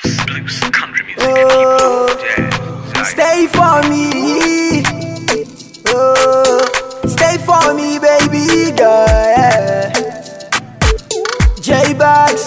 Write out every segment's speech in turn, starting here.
Blues, country music, hip-hop, jazz. Stay for me. Stay for me, baby girl. Yeah. J-Bags,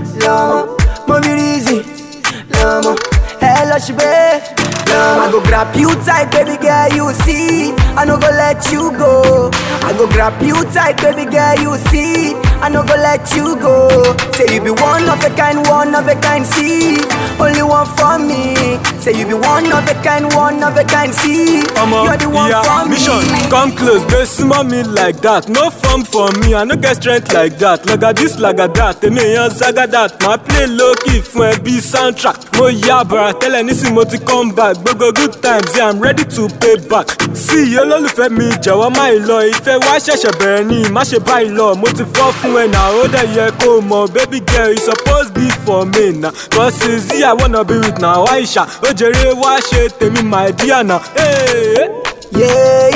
Lama, Mommy Rizzy, Lama, Hello Shbe, Lama. I go grab you tight, baby girl, you see. I no go let you go. I go grab you tight, baby girl, you see. I no go let you go. Say you be one of a kind, see. Only one for me. Say you be one of a kind, see. You're the one for me. Mission, come close, they smell me like that. No fun for me, I no get strength like that. Laga this, laga that, they may zaga that. My play low key for a B soundtrack. Mo yabra, tell anything mo to come back. Go good times, yeah, I'm ready to pay back. See, you love me, Jawa my law. If I wash a bernie, mash a by law. Mo to fall when I hold a year come on. Baby girl, you supposed be for me now. Cause easy, I wanna be with now. Aisha, Ojere, wash it, tell me my dear now. Hey. Yeah,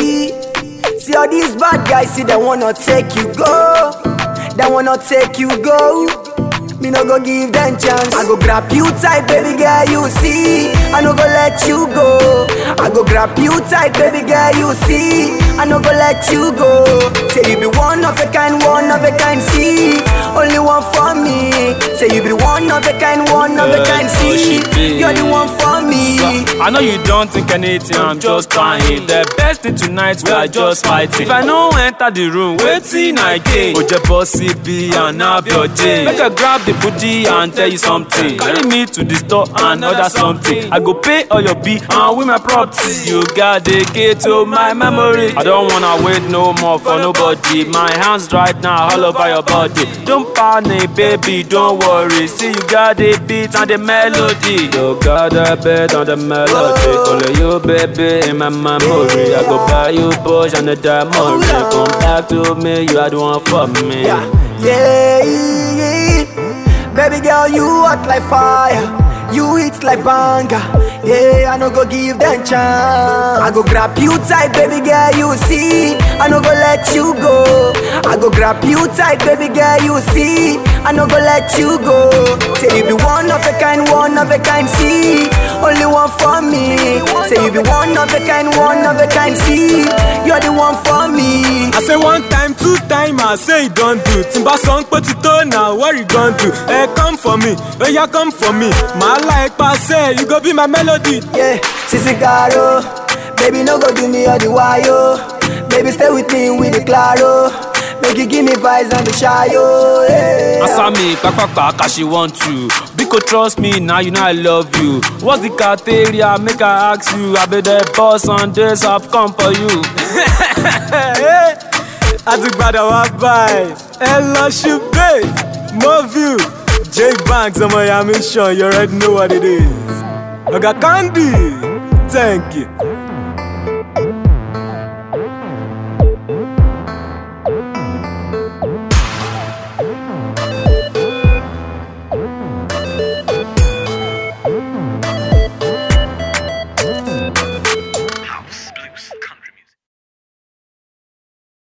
see all these bad guys, see they wanna take you go. They wanna take you go. Me no go give them chance. I go grab you tight, baby girl, you see. I no go let you go. I go grab you tight, baby girl, you see. I no go let you go. Say you be one of a kind, see. Only one for me. Say you be one of a kind, see. You're the one for me. I know you don't think anything, I'm just trying. The best thing tonight, we are just fighting. If I no enter the room, waiting again. Oje bossy be and have your day. Make a grab the booty and tell you something. Carry me to the store and order something. I go pay all your bill and with my property. You got the key to my memory. I don't wanna wait no more for nobody. My hands right now all over your body. Don't panic, baby, don't worry. See you got the beat and the melody. You got the beat and the melody. Only you, baby, in my memory. I go buy you Porsche and the diamond. Come back to me, you are the one for me. Yeah. Baby girl, you hot like fire. You hit like banger. Yeah, I no go give them chance. I go grab you tight, baby girl, you see. I no go let you go. I go grab you tight, baby girl, you see. I no go let you go. Say you be one of a kind, see. Only one for me. Say you be one of a kind, see. You're the one for me. I say one time, two time, I say don't do. Timba song put it on now, what you gonna do? Hey, come for me, oh yeah, come for me. My life passe, you go be my melody. Yeah, Sissy Caro, baby no go do me all the while. Baby stay with me with the claro. Make you give me vibes and the shy, oh yeah. Answer me, cause she want to. Because trust me, now you know I love you. What's the criteria? Make I ask you. I be the boss on this, I've come for you. I took bad a bye. Hello, Shube, Move you. J-Bags on my mission, you already know what it is. I got candy. Thank you.